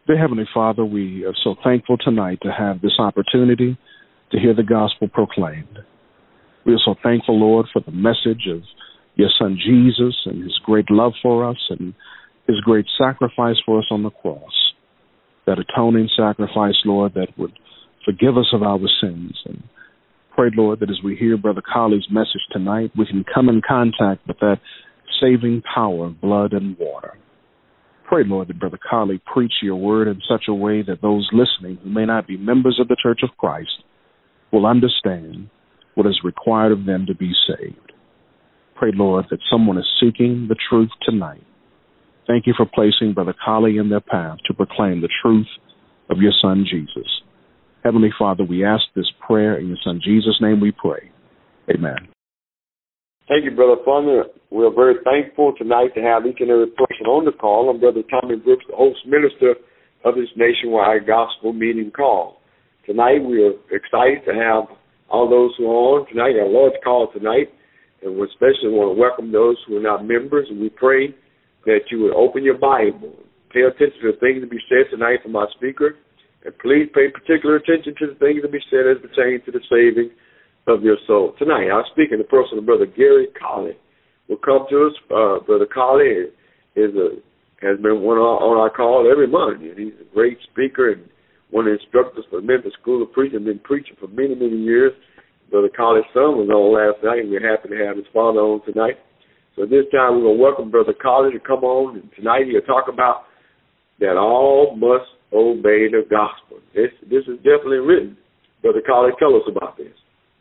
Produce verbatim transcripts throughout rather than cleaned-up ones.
Dear Heavenly Father, we are so thankful tonight to have this opportunity to hear the gospel proclaimed. We are so thankful, Lord, for the message of your Son Jesus and his great love for us and his great sacrifice for us on the cross. That atoning sacrifice, Lord, that would forgive us of our sins. And pray, Lord, that as we hear Brother Colley's message tonight, we can come in contact with that saving power of blood and water. Pray, Lord, that Brother Colley preach your word in such a way that those listening who may not be members of the Church of Christ will understand what is required of them to be saved. Pray, Lord, that someone is seeking the truth tonight. Thank you for placing Brother Colley in their path to proclaim the truth of your Son, Jesus. Heavenly Father, we ask this prayer in your Son, Jesus' name we pray. Amen. Thank you, Brother Fuller. We're very thankful tonight to have each and every person on the call. I'm Brother Tommy Brooks, the host minister of this nationwide gospel meeting call. Tonight, we are excited to have all those who are on tonight, our Lord's call tonight, and we especially want to welcome those who are not members, and we pray that you would open your Bible, pay attention to the things to be said tonight from our speaker, and please pay particular attention to the things to be said as pertain to the saving of your soul. Tonight, our speaker, the person of Brother Gary Colley, will come to us. Uh, Brother Colley is a, has been one on, on our call every month, and he's a great speaker and one of the instructors for the Memphis School of Preaching, been preaching for many, many years. Brother Colley's son was on last night, and we're happy to have his father on tonight. So this time we're going to welcome Brother Colley to come on, and tonight he'll talk about that all must obey the gospel. This, this is definitely written. Brother Colley, tell us about this.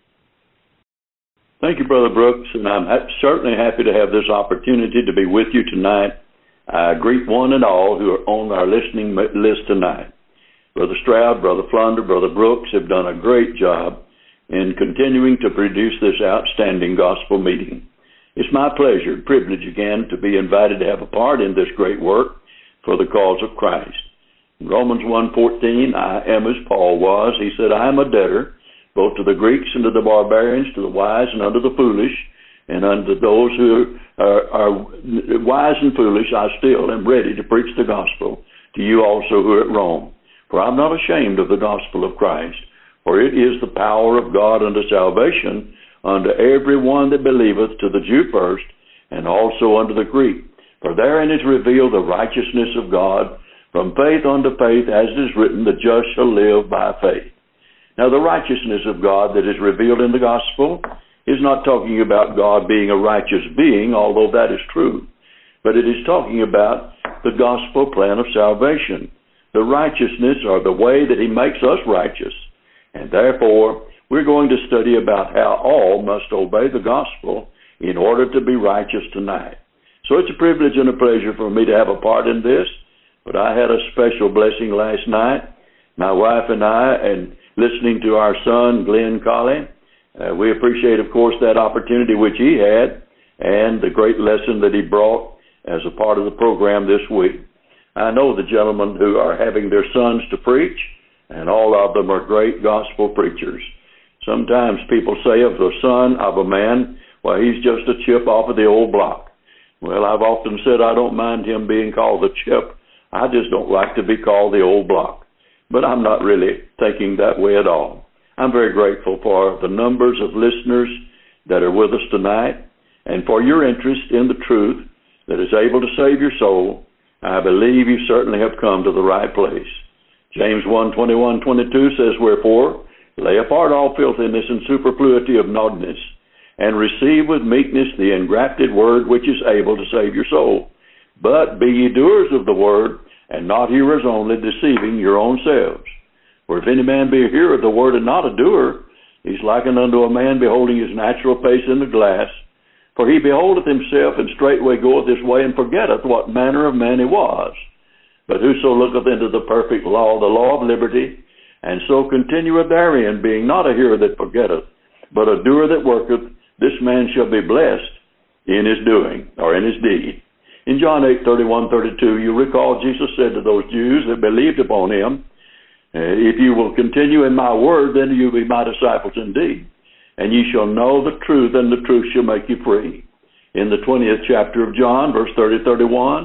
Thank you, Brother Brooks, and I'm ha- certainly happy to have this opportunity to be with you tonight. I greet one and all who are on our listening list tonight. Brother Stroud, Brother Flunder, Brother Brooks have done a great job in continuing to produce this outstanding gospel meeting. It's my pleasure and privilege again to be invited to have a part in this great work for the cause of Christ. In Romans one fourteen, I am as Paul was. He said, I am a debtor both to the Greeks and to the barbarians, to the wise and unto the foolish, and unto those who are, are wise and foolish, I still am ready to preach the gospel to you also who are at Rome. For I'm not ashamed of the gospel of Christ, for it is the power of God unto salvation unto every one that believeth, to the Jew first, and also unto the Greek. For therein is revealed the righteousness of God from faith unto faith, as it is written, the just shall live by faith. Now, the righteousness of God that is revealed in the gospel is not talking about God being a righteous being, although that is true, but it is talking about the gospel plan of salvation, the righteousness or the way that he makes us righteous. And therefore, we're going to study about how all must obey the gospel in order to be righteous tonight. So it's a privilege and a pleasure for me to have a part in this, but I had a special blessing last night. My wife and I, and listening to our son, Glenn Colley. Uh, we appreciate, of course, that opportunity which he had and the great lesson that he brought as a part of the program this week. I know the gentlemen who are having their sons to preach, and all of them are great gospel preachers. Sometimes people say of the son of a man, well, he's just a chip off of the old block. Well, I've often said I don't mind him being called the chip. I just don't like to be called the old block. But I'm not really thinking that way at all. I'm very grateful for the numbers of listeners that are with us tonight and for your interest in the truth that is able to save your soul. I believe you certainly have come to the right place. James one twenty-one twenty-two says, wherefore, lay apart all filthiness and superfluity of naughtiness, and receive with meekness the engrafted word which is able to save your soul. But be ye doers of the word, and not hearers only, deceiving your own selves. For if any man be a hearer of the word and not a doer, he's likened unto a man beholding his natural face in the glass. For he beholdeth himself, and straightway goeth his way, and forgetteth what manner of man he was. But whoso looketh into the perfect law, the law of liberty, and so continueth therein, being not a hearer that forgetteth, but a doer that worketh, this man shall be blessed in his doing, or in his deed. In John eight thirty-one thirty-two, you recall Jesus said to those Jews that believed upon him, if you will continue in my word, then you'll be my disciples indeed. And ye shall know the truth, and the truth shall make you free. In the twentieth chapter of John, verse thirty thirty-one,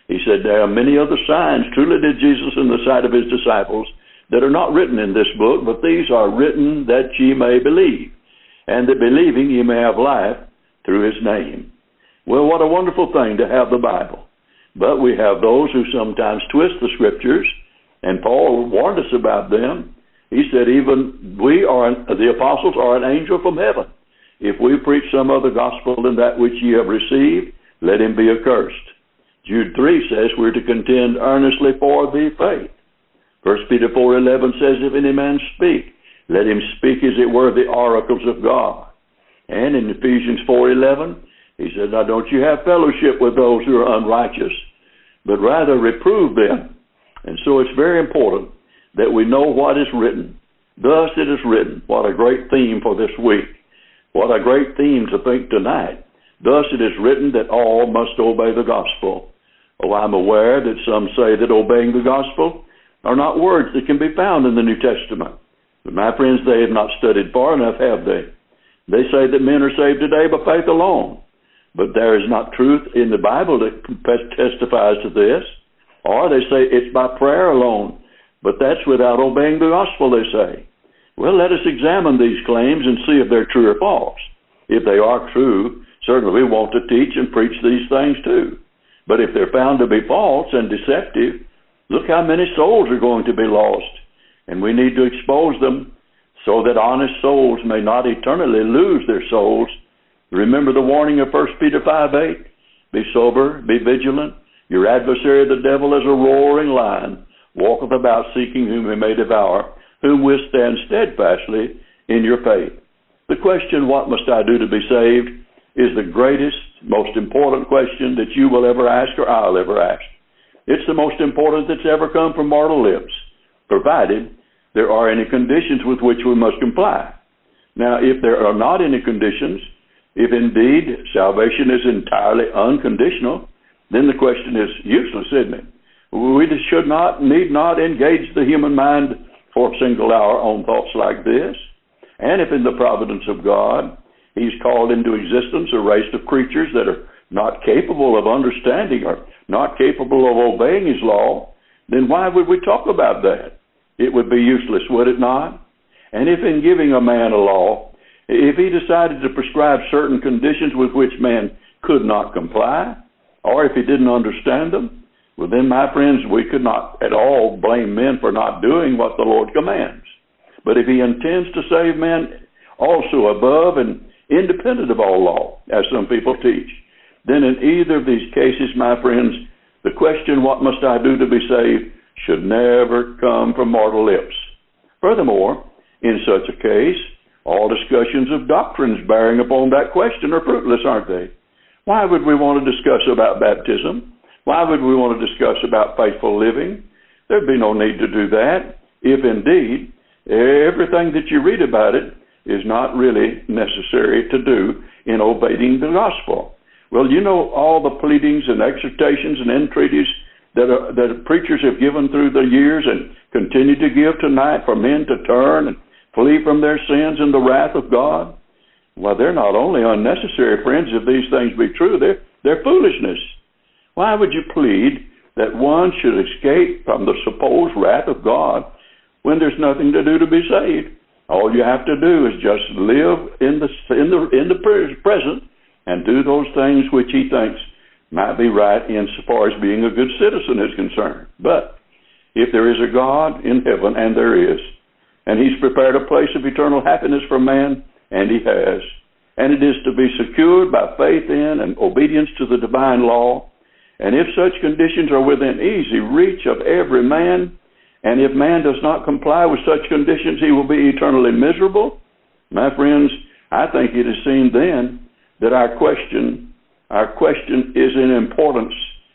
He said, there are many other signs truly did Jesus in the sight of his disciples that are not written in this book, but these are written that ye may believe, and that believing ye may have life through his name. Well, what a wonderful thing to have the Bible. But we have those who sometimes twist the scriptures, and Paul warned us about them. He said, even we are, the apostles are an angel from heaven. If we preach some other gospel than that which ye have received, let him be accursed. Jude three says we're to contend earnestly for the faith. First Peter four eleven says, if any man speak, let him speak as it were the oracles of God. And in Ephesians four eleven, he said, now don't you have fellowship with those who are unrighteous, but rather reprove them. And so it's very important that we know what is written. Thus it is written. What a great theme for this week. What a great theme to think tonight. Thus it is written that all must obey the gospel. Oh, I'm aware that some say that obeying the gospel are not words that can be found in the New Testament. But my friends, they have not studied far enough, have they? They say that men are saved today by faith alone. But there is not truth in the Bible that testifies to this. Or they say it's by prayer alone. But that's without obeying the gospel, they say. Well, let us examine these claims and see if they're true or false. If they are true, certainly we want to teach and preach these things too. But if they're found to be false and deceptive, look how many souls are going to be lost. And we need to expose them so that honest souls may not eternally lose their souls. Remember the warning of First Peter five eight. Be sober, be vigilant. Your adversary, the devil, is a roaring lion, walketh about seeking whom he may devour, whom withstand steadfastly in your faith. The question, what must I do to be saved, is the greatest, most important question that you will ever ask or I'll ever ask. It's the most important that's ever come from mortal lips, provided there are any conditions with which we must comply. Now, if there are not any conditions, if indeed salvation is entirely unconditional, then the question is useless, isn't it? We should not, need not engage the human mind for a single hour on thoughts like this. And if in the providence of God, he's called into existence a race of creatures that are not capable of understanding or not capable of obeying his law, then why would we talk about that? It would be useless, would it not? And if in giving a man a law, if he decided to prescribe certain conditions with which man could not comply, or if he didn't understand them, well then, my friends, we could not at all blame men for not doing what the Lord commands. But if he intends to save men also above and independent of all law, as some people teach, then in either of these cases, my friends, the question, what must I do to be saved, should never come from mortal lips. Furthermore, in such a case, all discussions of doctrines bearing upon that question are fruitless, aren't they? Why would we want to discuss about baptism? Why would we want to discuss about faithful living? There'd be no need to do that if indeed everything that you read about it is not really necessary to do in obeying the gospel. Well, you know all the pleadings and exhortations and entreaties that, are, that preachers have given through the years and continue to give tonight for men to turn and flee from their sins and the wrath of God. Well, they're not only unnecessary, friends, if these things be true, they're, they're foolishness. Why would you plead that one should escape from the supposed wrath of God when there's nothing to do to be saved? All you have to do is just live in the in the in the present and do those things which he thinks might be right insofar as being a good citizen is concerned. But if there is a God in heaven, and there is, and he's prepared a place of eternal happiness for man, and he has, and it is to be secured by faith in and obedience to the divine law, and if such conditions are within easy reach of every man, and if man does not comply with such conditions, he will be eternally miserable. My friends, I think it is seen then that our question, our question is in importance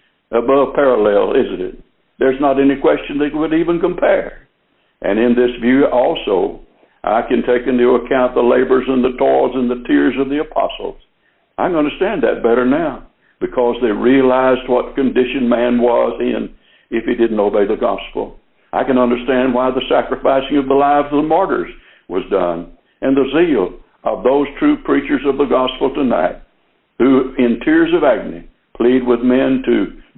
above parallel, isn't it? There's not any question that would even compare. And in this view also, I can take into account the labors and the toils and the tears of the apostles. I can understand that better now because they realized what condition man was in if he didn't obey the gospel. I can understand why the sacrificing of the lives of the martyrs was done and the zeal of those true preachers of the gospel tonight who, in tears of agony, plead with men to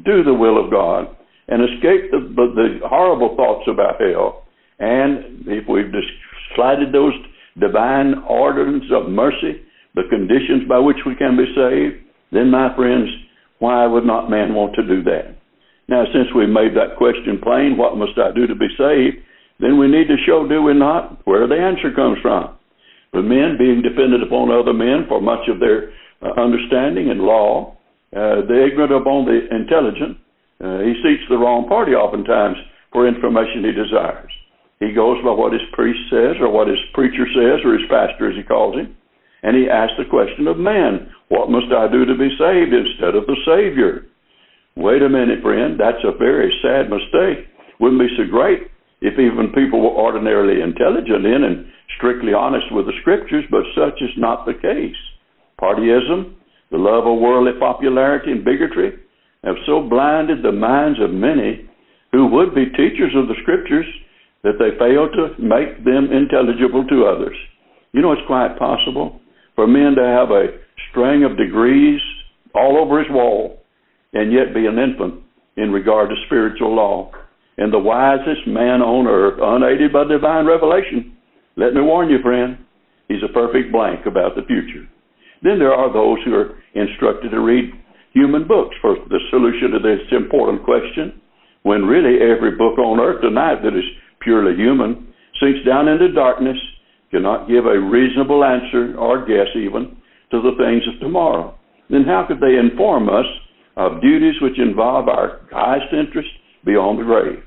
do the will of God and escape the, the, the horrible thoughts about hell. And if we've slighted those divine orders of mercy, the conditions by which we can be saved, then, my friends, why would not man want to do that? Now, since we made that question plain, what must I do to be saved? Then we need to show, do we not, where the answer comes from. The men being dependent upon other men for much of their uh, understanding and law, uh, the ignorant upon the intelligent, uh, he seeks the wrong party oftentimes for information he desires. He goes by what his priest says or what his preacher says or his pastor as he calls him, and he asks the question of man, what must I do to be saved, instead of the Savior? Wait a minute, friend, that's a very sad mistake. Wouldn't be so great if even people were ordinarily intelligent in and strictly honest with the Scriptures, but such is not the case. Partyism, the love of worldly popularity and bigotry have so blinded the minds of many who would be teachers of the Scriptures that they fail to make them intelligible to others. You know, it's quite possible for men to have a string of degrees all over his wall and yet be an infant in regard to spiritual law. And the wisest man on earth, unaided by divine revelation, let me warn you, friend, he's a perfect blank about the future. Then there are those who are instructed to read human books for the solution to this important question, when really every book on earth tonight that is purely human sinks down into darkness, cannot give a reasonable answer or guess even to the things of tomorrow. Then how could they inform us of duties which involve our highest interest beyond the grave?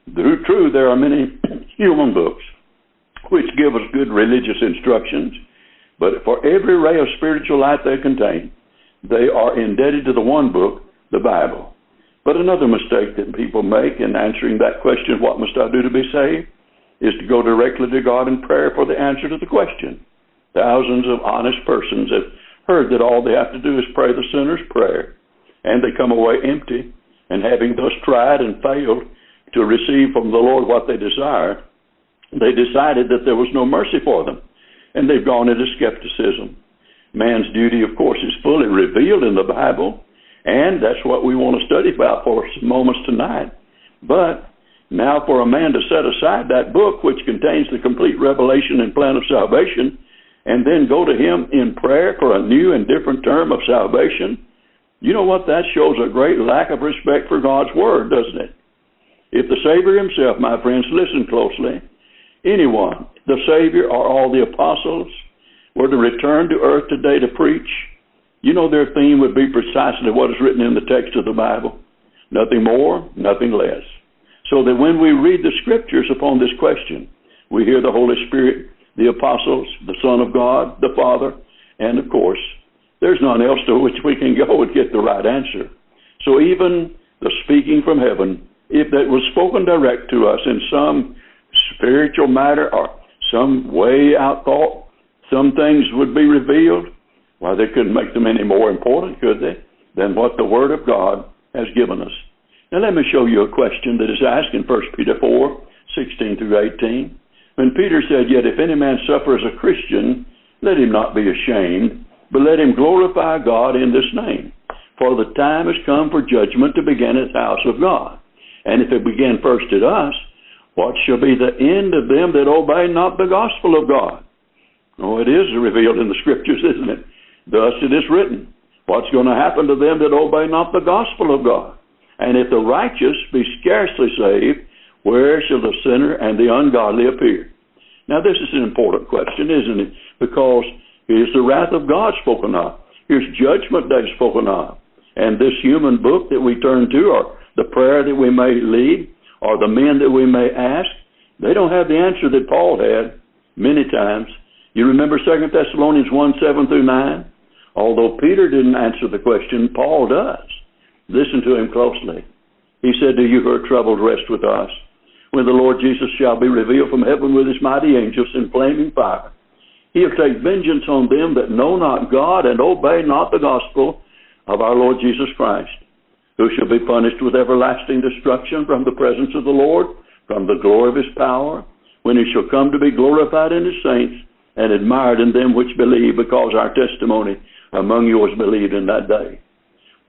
True, there are many human books which give us good religious instructions, but for every ray of spiritual light they contain, they are indebted to the one book, the Bible. But another mistake that people make in answering that question, what must I do to be saved, is to go directly to God in prayer for the answer to the question. Thousands of honest persons have heard that all they have to do is pray the sinner's prayer, and they come away empty, and having thus tried and failed to receive from the Lord what they desire, they decided that there was no mercy for them, and they've gone into skepticism. Man's duty, of course, is fully revealed in the Bible, and that's what we want to study about for some moments tonight. But now for a man to set aside that book which contains the complete revelation and plan of salvation, and then go to him in prayer for a new and different term of salvation, you know what? That shows a great lack of respect for God's Word, doesn't it? If the Savior himself, my friends, listen closely, anyone, the Savior or all the apostles, were to return to earth today to preach, you know their theme would be precisely what is written in the text of the Bible. Nothing more, nothing less. So that when we read the Scriptures upon this question, we hear the Holy Spirit, the apostles, the Son of God, the Father, and of course, there's none else to which we can go and get the right answer. So even the speaking from heaven, if that was spoken direct to us in some spiritual matter or some way out thought, some things would be revealed. Why, they couldn't make them any more important, could they, than what the Word of God has given us. Now let me show you a question that is asked in First Peter four, sixteen through eighteen. When Peter said, "Yet if any man suffer as a Christian, let him not be ashamed, but let him glorify God in this name. For the time has come for judgment to begin at the house of God. And if it begin first at us, what shall be the end of them that obey not the gospel of God?" Oh, it is revealed in the Scriptures, isn't it? Thus it is written, what's going to happen to them that obey not the gospel of God? And if the righteous be scarcely saved, where shall the sinner and the ungodly appear? Now this is an important question, isn't it? Because here's the wrath of God spoken of. Here's judgment day spoken of. And this human book that we turn to, or the prayer that we may lead, or the men that we may ask, they don't have the answer that Paul had many times. You remember Second Thessalonians one, seven through nine? Although Peter didn't answer the question, Paul does. Listen to him closely. He said, "Do you who are troubled rest with us, when the Lord Jesus shall be revealed from heaven with his mighty angels in flaming fire. He'll take vengeance on them that know not God and obey not the gospel of our Lord Jesus Christ, who shall be punished with everlasting destruction from the presence of the Lord, from the glory of his power, when he shall come to be glorified in his saints and admired in them which believe, because our testimony among you was believed in that day."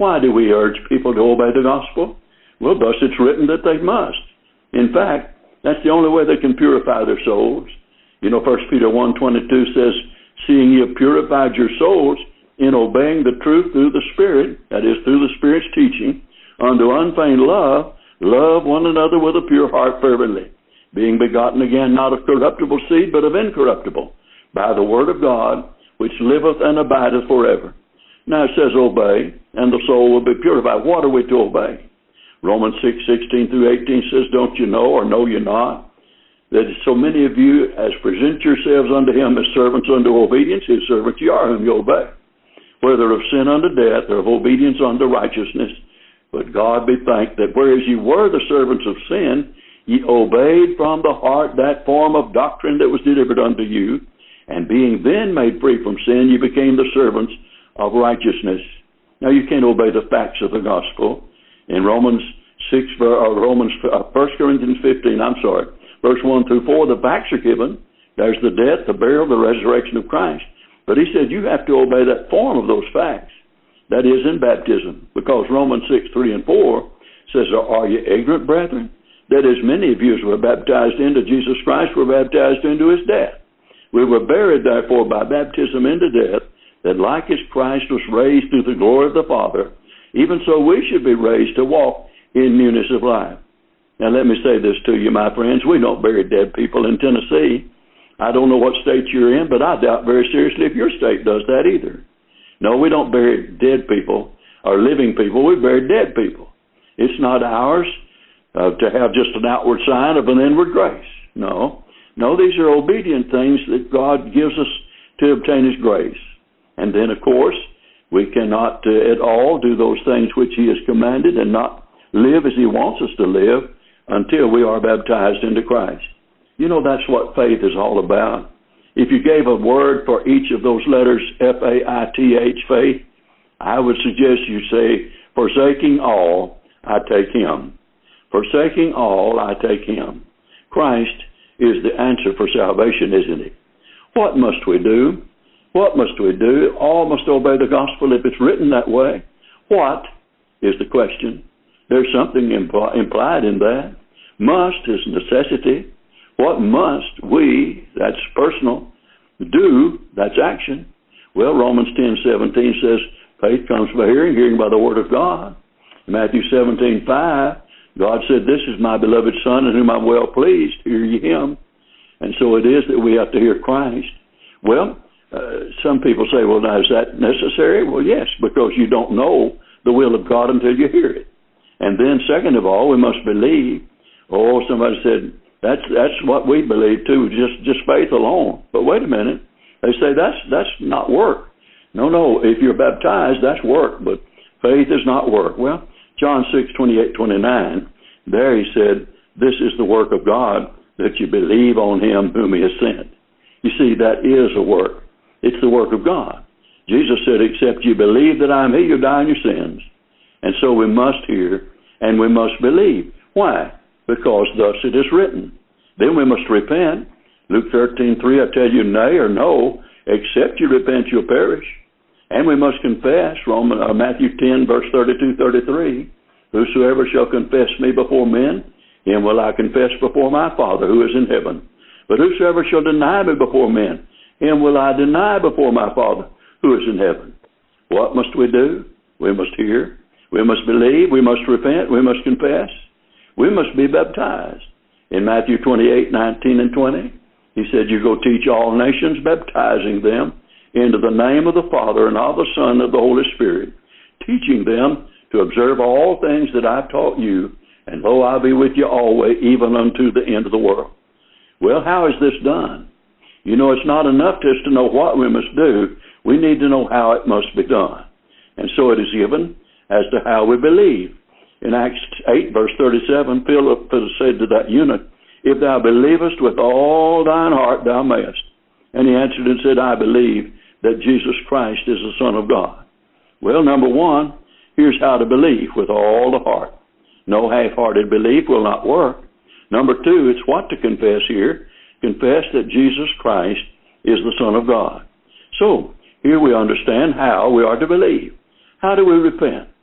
Why do we urge people to obey the gospel? Well, thus it's written that they must. In fact, that's the only way they can purify their souls. You know, First Peter one twenty-two says, seeing you have purified your souls in obeying the truth through the Spirit, that is, through the Spirit's teaching, unto unfeigned love, love one another with a pure heart fervently, being begotten again not of corruptible seed, but of incorruptible, by the word of God, which liveth and abideth forever. Now it says obey, and the soul will be purified. What are we to obey? Romans six sixteen through eighteen says, don't you know, or know you not, that so many of you as present yourselves unto him as servants unto obedience, his servants you are whom you obey, whether of sin unto death or of obedience unto righteousness. But God be thanked that whereas you were the servants of sin, ye obeyed from the heart that form of doctrine that was delivered unto you, and being then made free from sin, ye became the servants of righteousness. Now you can't obey the facts of the gospel. In Romans six, or Romans, uh, First Corinthians fifteen, I'm sorry, verse one through four, the facts are given. There's the death, the burial, the resurrection of Christ. But he said you have to obey that form of those facts. That is in baptism, because Romans six, three and four says, are you ignorant, brethren, that as many of you as were baptized into Jesus Christ were baptized into his death? We were buried, therefore, by baptism into death, that like as Christ was raised through the glory of the Father, even so we should be raised to walk in newness of life. Now let me say this to you, my friends. We don't bury dead people in Tennessee. I don't know what state you're in, but I doubt very seriously if your state does that either. No, we don't bury dead people or living people. We bury dead people. It's not ours uh, to have just an outward sign of an inward grace. No. No, these are obedient things that God gives us to obtain his grace. And then, of course, we cannot uh, at all do those things which he has commanded and not live as he wants us to live until we are baptized into Christ. You know, that's what faith is all about. If you gave a word for each of those letters, F A I T H, faith, I would suggest you say, forsaking all, I take him. Forsaking all, I take him. Christ is the answer for salvation, isn't he? What must we do? What must we do? All must obey the gospel if it's written that way. What is the question? There's something impl- implied in that. Must is necessity. What must we, that's personal, do, that's action. Well, Romans ten seventeen says, faith comes by hearing, hearing by the word of God. Matthew seventeen five, God said, this is my beloved Son in whom I'm well pleased. Hear ye him. And so it is that we have to hear Christ. Well, uh, some people say, well, now, is that necessary? Well, yes, because you don't know the will of God until you hear it. And then, second of all, we must believe. Oh, somebody said, that's that's what we believe too, just just faith alone. But wait a minute. They say that's that's not work. No, no, if you're baptized, that's work, but faith is not work. Well, John six, twenty-eight, twenty-nine, there he said, this is the work of God, that you believe on him whom he has sent. You see, that is a work. It's the work of God. Jesus said, except you believe that I am he, you die in your sins. And so we must hear and we must believe. Why? Because thus it is written. Then we must repent. Luke thirteen, three, I tell you, nay or no, except you repent, you'll perish. And we must confess, Roman, uh, Matthew ten, verse thirty-two, thirty-three, whosoever shall confess me before men, him will I confess before my Father who is in heaven. But whosoever shall deny me before men, him will I deny before my Father who is in heaven. What must we do? We must hear. We must believe. We must repent. We must confess. We must be baptized. In Matthew twenty-eight, nineteen and twenty, he said, you go teach all nations, baptizing them into the name of the Father and of the Son and of the Holy Spirit, teaching them to observe all things that I've taught you, and lo, I'll be with you always, even unto the end of the world. Well, how is this done? You know, it's not enough just to know what we must do. We need to know how it must be done. And so it is given as to how we believe. In Acts eight, verse thirty-seven, Philip said to that eunuch, if thou believest with all thine heart, thou mayest. And he answered and said, I believe that Jesus Christ is the Son of God. Well, number one, here's how to believe with all the heart. No half-hearted belief will not work. Number two, it's what to confess here. Confess that Jesus Christ is the Son of God. So, here we understand how we are to believe. How do we repent?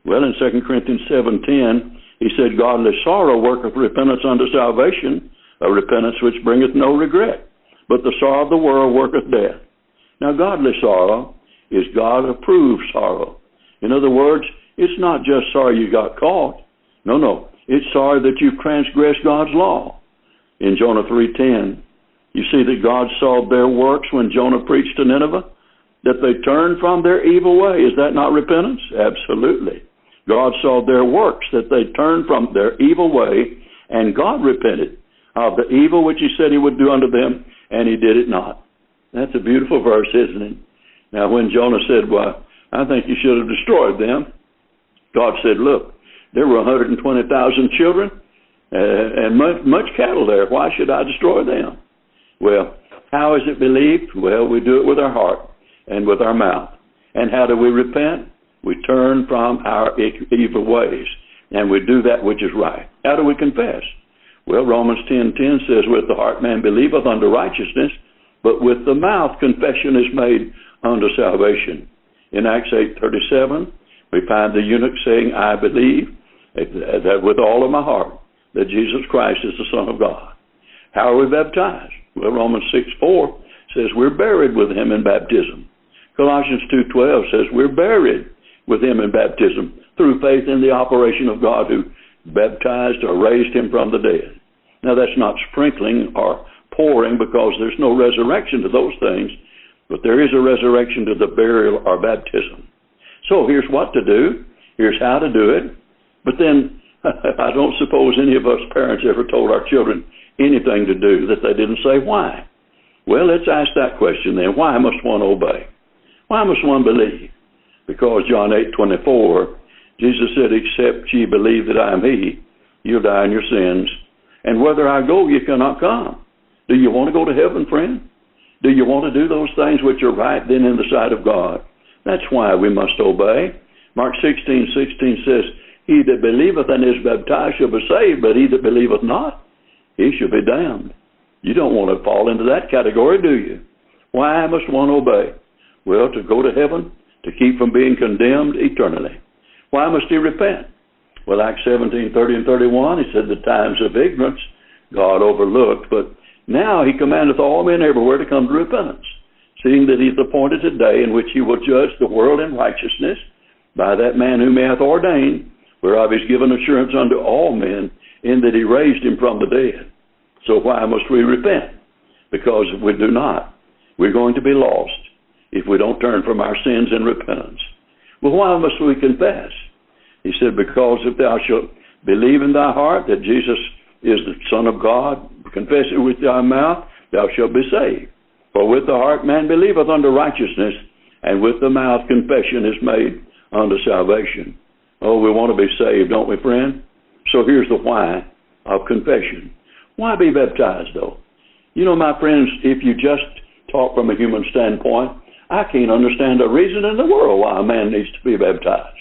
Well, in Second Corinthians seven ten, he said, godly sorrow worketh repentance unto salvation, a repentance which bringeth no regret. But the sorrow of the world worketh death. Now, godly sorrow is God-approved sorrow. In other words, it's not just sorry you got caught. No, no. It's sorry that you've transgressed God's law. In Jonah three ten, you see that God saw their works when Jonah preached to Nineveh, that they turned from their evil way. Is that not repentance? Absolutely. God saw their works, that they turned from their evil way, and God repented of the evil which he said he would do unto them, and he did it not. That's a beautiful verse, isn't it? Now, when Jonah said, well, I think you should have destroyed them, God said, look, there were one hundred twenty thousand children uh, and much, much cattle there. Why should I destroy them? Well, how is it believed? Well, we do it with our heart and with our mouth. And how do we repent? We turn from our evil ways, and we do that which is right. How do we confess? Well, Romans ten ten says, with the heart man believeth unto righteousness, but with the mouth confession is made unto salvation. In Acts eight thirty-seven, we find the eunuch saying, I believe that with all of my heart that Jesus Christ is the Son of God. How are we baptized? Well, Romans six four says we're buried with him in baptism. Colossians two twelve says we're buried with him in baptism through faith in the operation of God who baptized or raised him from the dead. Now, that's not sprinkling or pouring, because there's no resurrection to those things, but there is a resurrection to the burial or baptism. So here's what to do. Here's how to do it. But then I don't suppose any of us parents ever told our children anything to do that they didn't say why. Well, let's ask that question then. Why must one obey? Why must one believe? Because John eight twenty-four, Jesus said, except ye believe that I am he, you'll die in your sins. And whether I go, you cannot come. Do you want to go to heaven, friend? Do you want to do those things which are right then in the sight of God? That's why we must obey. Mark sixteen sixteen says, he that believeth and is baptized shall be saved, but he that believeth not, he shall be damned. You don't want to fall into that category, do you? Why must one obey? Well, to go to heaven, to keep from being condemned eternally. Why must he repent? Well, Acts seventeen thirty and thirty-one, he said the times of ignorance God overlooked, but now he commandeth all men everywhere to come to repentance, seeing that he hath appointed a day in which he will judge the world in righteousness by that man whom he hath ordained, whereof he is given assurance unto all men, in that he raised him from the dead. So why must we repent? Because if we do not, we're going to be lost if we don't turn from our sins in repentance. Well, why must we confess? He said, because if thou shalt believe in thy heart that Jesus is the Son of God, confess it with thy mouth, thou shalt be saved. For with the heart man believeth unto righteousness, and with the mouth confession is made unto salvation. Oh, we want to be saved, don't we, friend? So here's the why of confession. Why be baptized, though? You know, my friends, if you just talk from a human standpoint, I can't understand a reason in the world why a man needs to be baptized.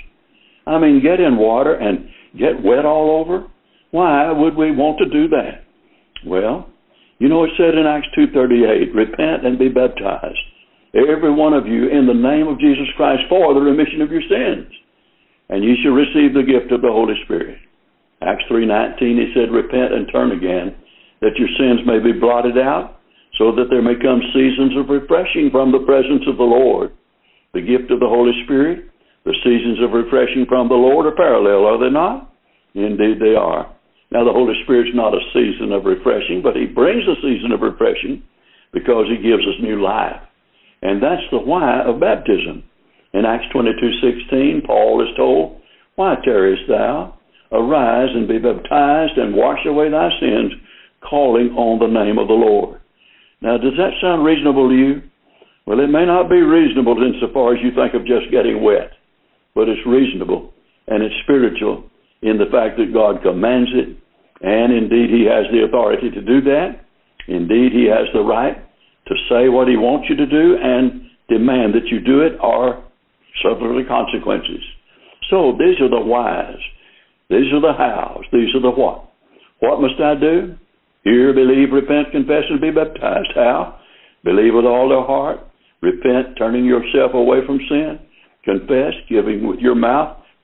I mean, get in water and get wet all over? Why would we want to do that? Well, you know, it said in Acts two thirty-eight, repent and be baptized, every one of you, in the name of Jesus Christ, for the remission of your sins, and ye shall receive the gift of the Holy Spirit. Acts three nineteen, he said, repent and turn again, that your sins may be blotted out, so that there may come seasons of refreshing from the presence of the Lord. The gift of the Holy Spirit, the seasons of refreshing from the Lord are parallel, are they not? Indeed they are. Now the Holy Spirit's not a season of refreshing, but he brings a season of refreshing because he gives us new life. And that's the why of baptism. In Acts twenty-two sixteen, Paul is told, why tarriest thou? Arise and be baptized and wash away thy sins, calling on the name of the Lord. Now, does that sound reasonable to you? Well, it may not be reasonable insofar as you think of just getting wet, but it's reasonable and it's spiritual in the fact that God commands it, and indeed he has the authority to do that. Indeed, he has the right to say what he wants you to do and demand that you do it or suffer the consequences. So these are the whys. These are the hows. These are the what. What must I do? Hear, believe, repent, confess, and be baptized. How? Believe with all their heart. Repent, turning yourself away from sin. Confess, giving with your mouth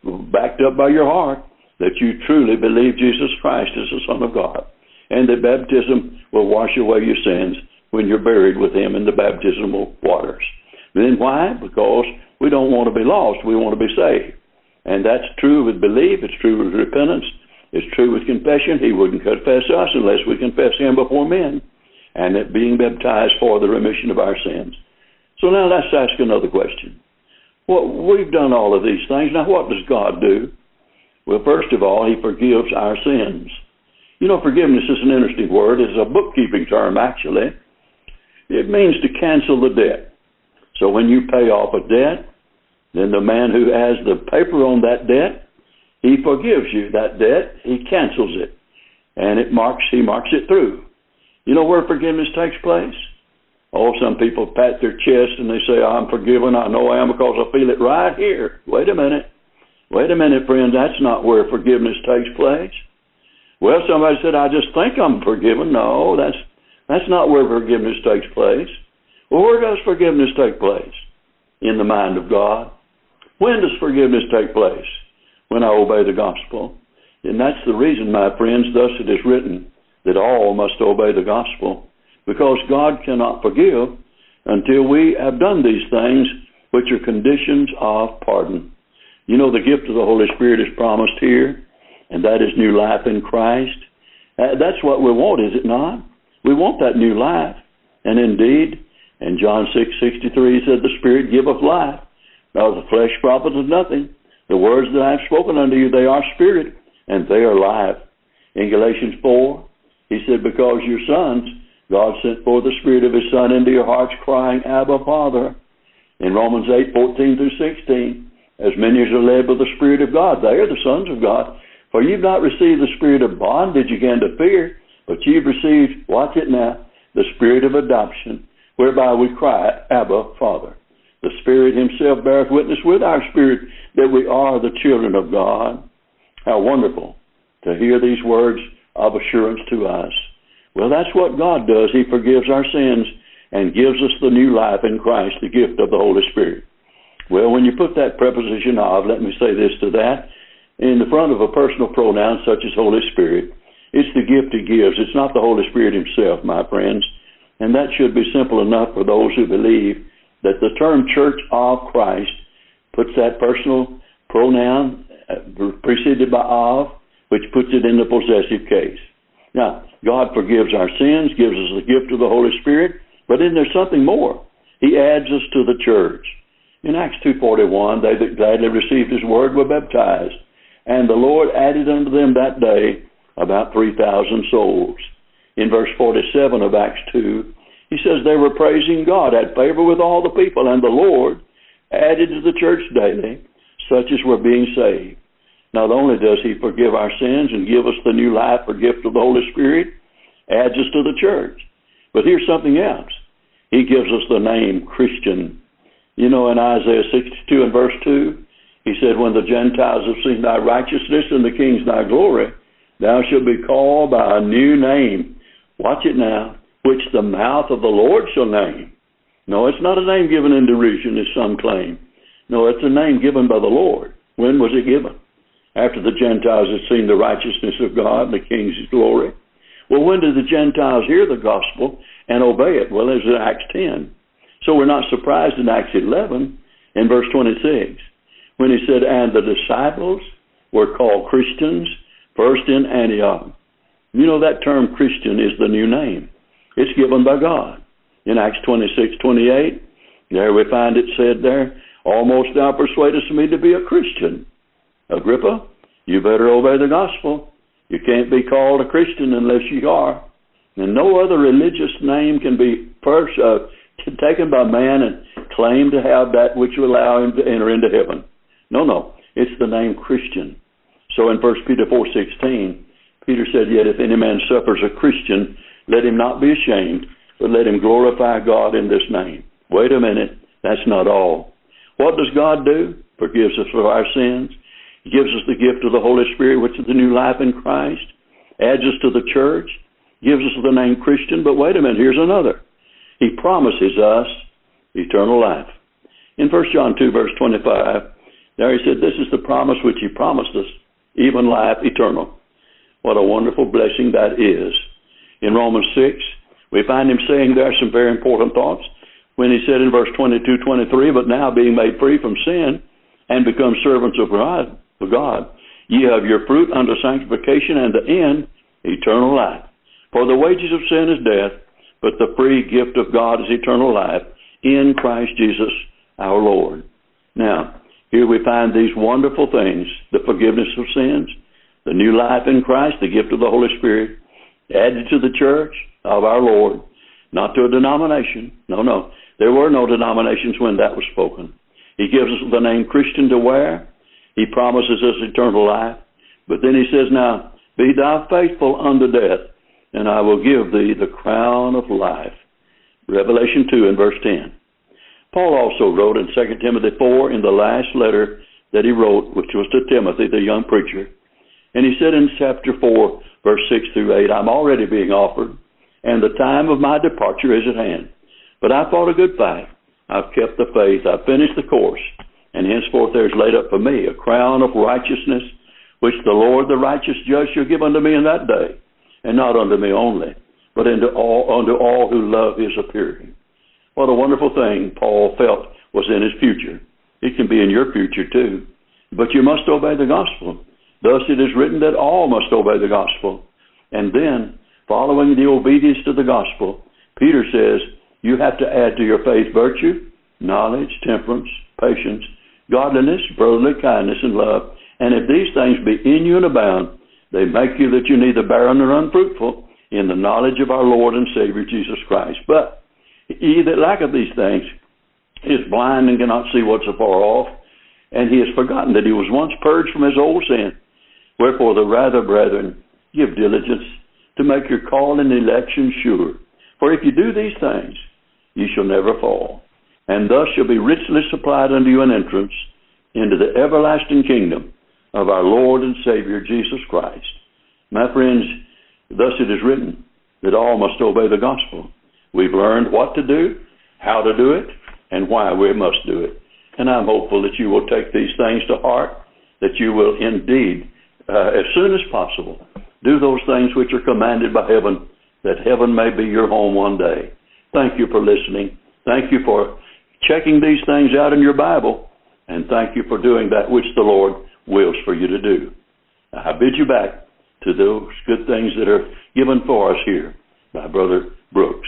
backed up by your heart, that you truly believe Jesus Christ is the Son of God, and that baptism will wash away your sins when you're buried with him in the baptismal waters. Then why? Because we don't want to be lost. We want to be saved. And that's true with belief. It's true with repentance. It's true with confession. He wouldn't confess us unless we confess him before men, and that being baptized for the remission of our sins. So now let's ask another question. Well, we've done all of these things. Now what does God do? Well, first of all, he forgives our sins. You know, forgiveness is an interesting word. It's a bookkeeping term, actually. It means to cancel the debt. So when you pay off a debt, then the man who has the paper on that debt, he forgives you that debt. He cancels it. And it marks, he marks it through. You know where forgiveness takes place? Oh, some people pat their chest and they say, I'm forgiven. I know I am because I feel it right here. Wait a minute. Wait a minute, friend. That's not where forgiveness takes place. Well, somebody said, I just think I'm forgiven. No, that's that's not where forgiveness takes place. Well, where does forgiveness take place? In the mind of God. When does forgiveness take place? When I obey the gospel. And that's the reason, my friends, thus it is written, that all must obey the gospel, because God cannot forgive until we have done these things, which are conditions of pardon. You know, the gift of the Holy Spirit is promised here, and that is new life in Christ. Uh, that's what we want, is it not? We want that new life. And indeed, in John six sixty-three, he said, the Spirit giveth life. Now the flesh profiteth nothing. The words that I have spoken unto you, they are spirit, and they are life. In Galatians four, he said, because your sons, God sent forth the Spirit of his Son into your hearts, crying, Abba, Father. In Romans eight fourteen through sixteen, as many as are led by the Spirit of God, they are the sons of God. For you've not received the spirit of bondage again to fear, but you've received, watch it now, the Spirit of adoption, whereby we cry, Abba, Father. The Spirit himself beareth witness with our spirit that we are the children of God. How wonderful to hear these words of assurance to us. Well, that's what God does. He forgives our sins and gives us the new life in Christ, the gift of the Holy Spirit. Well, when you put that preposition of, let me say this to that, in the front of a personal pronoun such as Holy Spirit, it's the gift he gives. It's not the Holy Spirit himself, my friends. And that should be simple enough for those who believe that the term Church of Christ puts that personal pronoun preceded by of, which puts it in the possessive case. Now, God forgives our sins, gives us the gift of the Holy Spirit, but then there's something more. He adds us to the church. In Acts two forty-one, they that gladly received his word were baptized, and the Lord added unto them that day about three thousand souls. In verse forty-seven of Acts two, he says they were praising God, had favor with all the people, and the Lord added to the church daily such as were being saved. Not only does he forgive our sins and give us the new life or gift of the Holy Spirit, adds us to the church, but here's something else. He gives us the name Christian. You know, in Isaiah sixty-two and verse two, he said, when the Gentiles have seen thy righteousness and the kings thy glory, thou shalt be called by a new name. Watch it now, which the mouth of the Lord shall name. No, it's not a name given in derision, as some claim. No, it's a name given by the Lord. When was it given? After the Gentiles had seen the righteousness of God and the king's glory. Well, when did the Gentiles hear the gospel and obey it? Well, it was in Acts ten. So we're not surprised in Acts eleven, in verse twenty-six, when he said, and the disciples were called Christians, first in Antioch. You know, that term Christian is the new name. It's given by God. In Acts twenty-six twenty-eight, there we find it said there, almost thou persuadest me to be a Christian. Agrippa, you better obey the gospel. You can't be called a Christian unless you are. And no other religious name can be first, uh, taken by man and claim to have that which will allow him to enter into heaven. No, no. It's the name Christian. So in First Peter four sixteen, Peter said, yet if any man suffers a Christian, let him not be ashamed, but let him glorify God in this name. Wait a minute. That's not all. What does God do? Forgives us of our sins. He gives us the gift of the Holy Spirit, which is the new life in Christ. Adds us to the church. Gives us the name Christian. But wait a minute. Here's another. He promises us eternal life. In First John two, verse twenty-five, There he said, this is the promise which he promised us, even life eternal. What a wonderful blessing that is. In Romans six, we find him saying there some very important thoughts when he said in verse twenty-two, twenty-three, but now being made free from sin and become servants of God, of God, ye have your fruit unto sanctification and the end, eternal life. For the wages of sin is death, but the free gift of God is eternal life in Christ Jesus our Lord. Now, here we find these wonderful things, the forgiveness of sins, the new life in Christ, the gift of the Holy Spirit, added to the church of our Lord, not to a denomination. No, no. There were no denominations when that was spoken. He gives us the name Christian to wear. He promises us eternal life. But then he says, now, be thou faithful unto death, and I will give thee the crown of life. Revelation two and verse ten. Paul also wrote in Second Timothy four, in the last letter that he wrote, which was to Timothy, the young preacher, and he said in chapter four, verse six through eight, I'm already being offered, and the time of my departure is at hand. But I fought a good fight. I've kept the faith. I've finished the course. And henceforth there is laid up for me a crown of righteousness, which the Lord, the righteous judge, shall give unto me in that day, and not unto me only, but unto all, unto all who love his appearing. What a wonderful thing Paul felt was in his future. It can be in your future too. But you must obey the gospel. Thus it is written that all must obey the gospel. And then, following the obedience to the gospel, Peter says, you have to add to your faith virtue, knowledge, temperance, patience, godliness, brotherly kindness, and love. And if these things be in you and abound, they make you that you're neither barren nor unfruitful in the knowledge of our Lord and Savior Jesus Christ. But he that lacketh these things is blind and cannot see what's afar off, and he has forgotten that he was once purged from his old sin. Wherefore the rather, brethren, give diligence to make your call and election sure. For if you do these things, ye shall never fall, and thus shall be richly supplied unto you an entrance into the everlasting kingdom of our Lord and Savior Jesus Christ. My friends, thus it is written that all must obey the gospel. We've learned what to do, how to do it, and why we must do it. And I'm hopeful that you will take these things to heart, that you will indeed, uh, as soon as possible, do those things which are commanded by heaven, that heaven may be your home one day. Thank you for listening. Thank you for checking these things out in your Bible, and thank you for doing that which the Lord wills for you to do. I bid you back to those good things that are given for us here by Brother Brooks.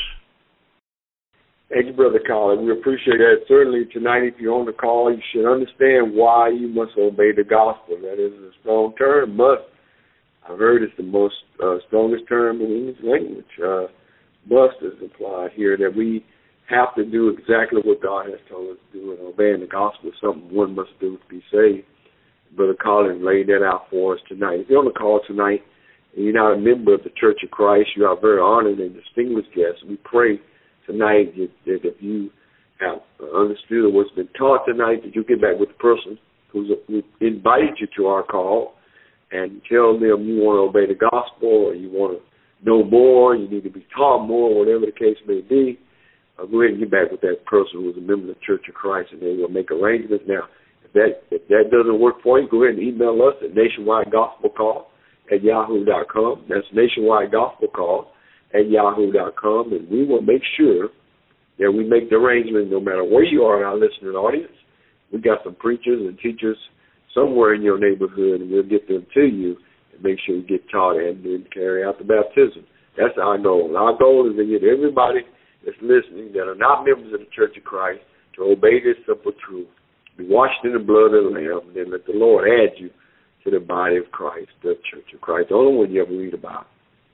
Thank you, Brother Colin. We appreciate that. Certainly tonight, if you're on the call, you should understand why you must obey the gospel. That is a strong term, must. I've heard it's the most uh, strongest term in English language. Uh, must is applied here, that we have to do exactly what God has told us to do, and obeying the gospel is something one must do to be saved. Brother Colin laid that out for us tonight. If you're on the call tonight and you're not a member of the Church of Christ, you are very honored and distinguished guests. We pray tonight that, that if you have understood what's been taught tonight, that you get back with the person who's, who invited you to our call and tell them you want to obey the gospel, or you want to know more, you need to be taught more, whatever the case may be. Uh, go ahead and get back with that person who's a member of the Church of Christ, and they will make arrangements. Now, if that if that doesn't work for you, go ahead and email us at nationwide gospel call at yahoo dot com. That's nationwide gospel call at yahoo dot com, and we will make sure that we make the arrangement no matter where you are in our listening audience. We got some preachers and teachers somewhere in your neighborhood, and we'll get them to you and make sure you get taught and then carry out the baptism. That's our goal. Our goal is to get everybody that's listening that are not members of the Church of Christ to obey this simple truth, be washed in the blood of the Lamb, and then let the Lord add you to the body of Christ, the Church of Christ, the only one you ever read about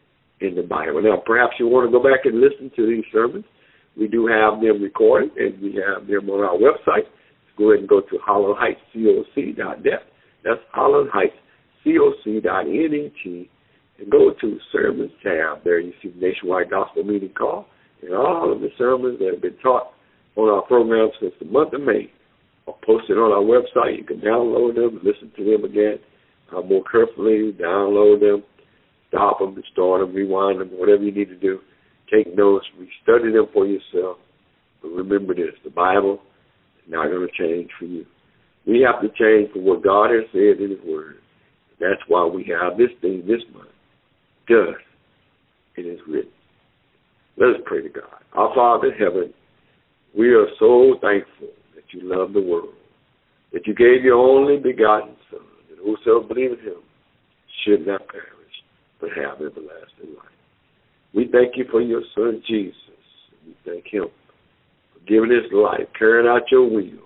in the Bible. Now, perhaps you want to go back and listen to these sermons. We do have them recorded, and we have them on our website. Go ahead and go to holland heights coc dot net. That's holland heights coc dot net, and go to Sermons tab. There you see the Nationwide Gospel Meeting Call, and all of the sermons that have been taught on our program since the month of May are posted on our website. You can download them, listen to them again uh, more carefully, download them, stop them, restore them, rewind them, whatever you need to do. Take notes, study them for yourself. But remember this, the Bible is not going to change for you. We have to change from what God has said in His Word. That's why we have this thing this month. Thus, it is written. Let us pray to God. Our Father in heaven, we are so thankful that you love the world, that you gave your only begotten Son, that whosoever believes in him should not perish, but have everlasting life. We thank you for your Son, Jesus. We thank him for giving his life, carrying out your will.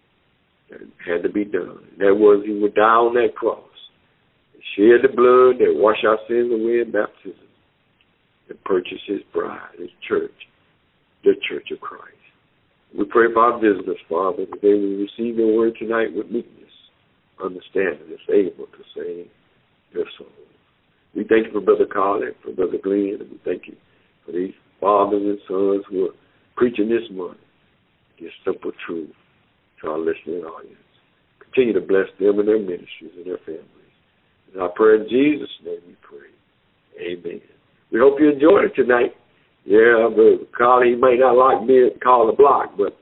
That had to be done. And that was he would die on that cross and shed the blood that wash our sins away in baptism and purchase his bride, his church, the church of Christ. We pray for our visitors, Father, that they will receive your word tonight with meekness, understanding that's able to save their souls. We thank you for Brother Colin, for Brother Glenn, and we thank you for these fathers and sons who are preaching this morning this simple truth to our listening audience. Continue to bless them and their ministries and their families. In our prayer in Jesus' name we pray. Amen. We hope you enjoyed it tonight. Yeah, Brother Colin, he may not like being called a block, but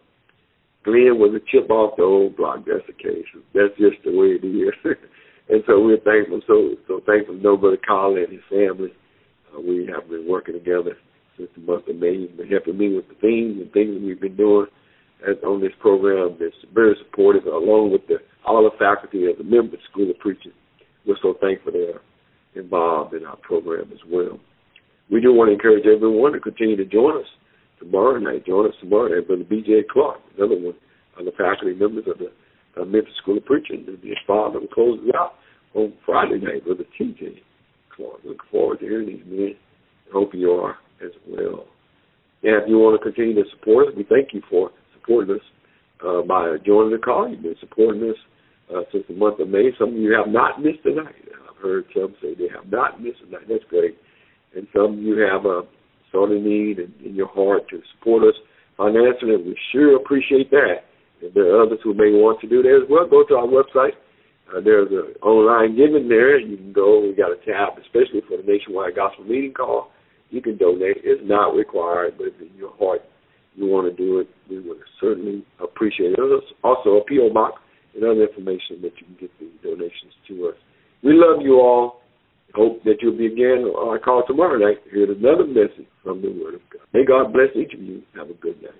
Glenn was a chip off the old block. That's the case. That's just the way it is. And so we're thankful, so so thankful to know Brother Colin and his family. Uh, we have been working together since the month of May. He's been helping me with the themes and things that we've been doing as on this program. That's very supportive, along with the all the faculty as a member of the School of Preaching. We're so thankful they're involved in our program as well. We do want to encourage everyone to continue to join us tomorrow night. Join us tomorrow night. Brother B J Clark, another one of the faculty members of the uh, Memphis School of Preaching, and his father will close it out on Friday night, Brother T J Clark. Look forward to hearing these men. I hope you are as well. And if you want to continue to support us, we thank you for supporting us uh, by joining the call. You've been supporting us uh, since the month of May. Some of you have not missed a night. I've heard some say they have not missed a night. That's great. And some of you have a sort of need in, in your heart to support us financially, and we sure appreciate that. If there are others who may want to do that as well, go to our website. Uh, there's an online giving there. You can go. We got a tab, especially for the Nationwide Gospel Meeting Call. You can donate. It's not required, but if in your heart you want to do it, we would certainly appreciate it. There's also a P O box and other information that you can get the donations to us. We love you all. Hope that you'll be again on our call tomorrow night to hear another message from the Word of God. May God bless each of you. Have a good night.